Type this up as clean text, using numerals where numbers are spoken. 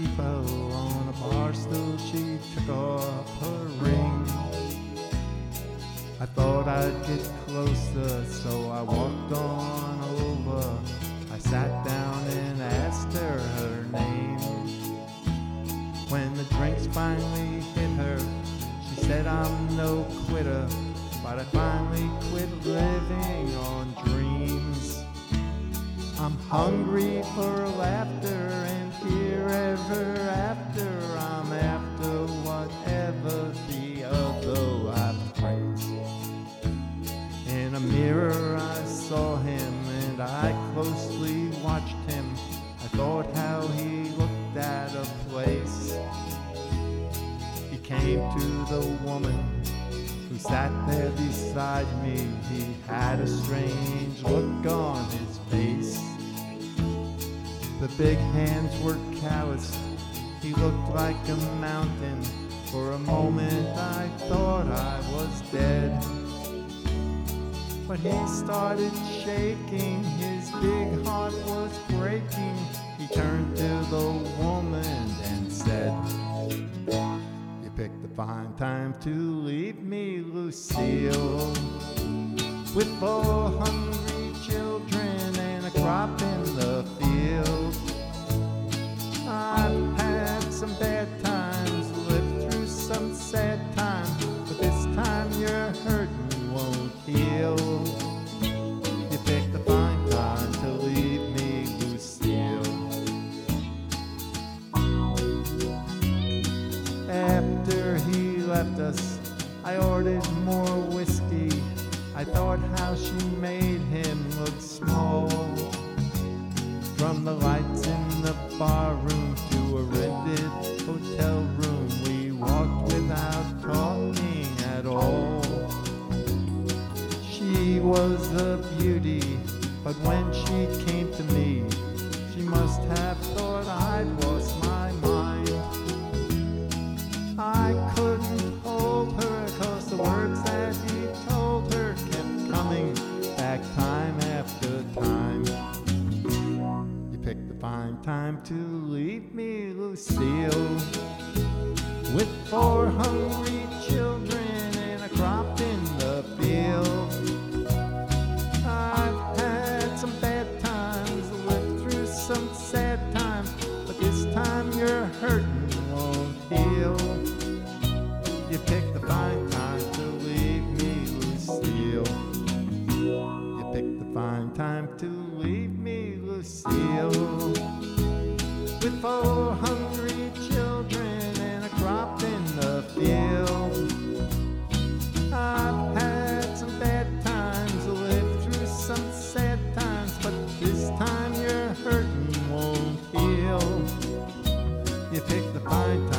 fell on a bar stool. She took off her ring. I thought I'd get closer, so I walked on over. I sat down and asked her her name. When the drinks finally hit her, she said, I'm no quitter, but I finally quit living on dreams. I'm hungry for laughter, and here ever after, I'm after whatever the other I praise. In a mirror I saw him, and I closely watched him. I thought how he looked at a place. He came to the woman who sat there beside me. He had a strange look on his face. The big hands were calloused. He looked like a mountain. For a moment I thought I was dead. But he started shaking, his big heart was breaking. He turned to the woman and said, you picked a fine time to leave me, Lucille, with 4 hungry children and a crop in the field. I've had some bad times, lived through some sad times, but this time your hurting won't heal. You picked a fine time to leave me, Lucille. After he left us, I ordered more whiskey. I thought how she made him look small. From the lights in the bar room to a rented hotel room, we walked without talking at all. She was a beauty, but when she came to me, she must have thought I'd lost my mind. I couldn't hold her, 'cause the words that he told her kept coming back time after time. You picked the fine time to leave me, Lucille, with 4 hungry children and a crop in the field. I've had some bad times, lived through some sad times, but this time your hurting won't heal. You picked the fine time to leave me, Lucille. You picked the fine time to leave me, Lucille, with 4 hungry children and a crop in the field. I've had some bad times, lived through some sad times, but this time your hurting won't heal. You picked the fine time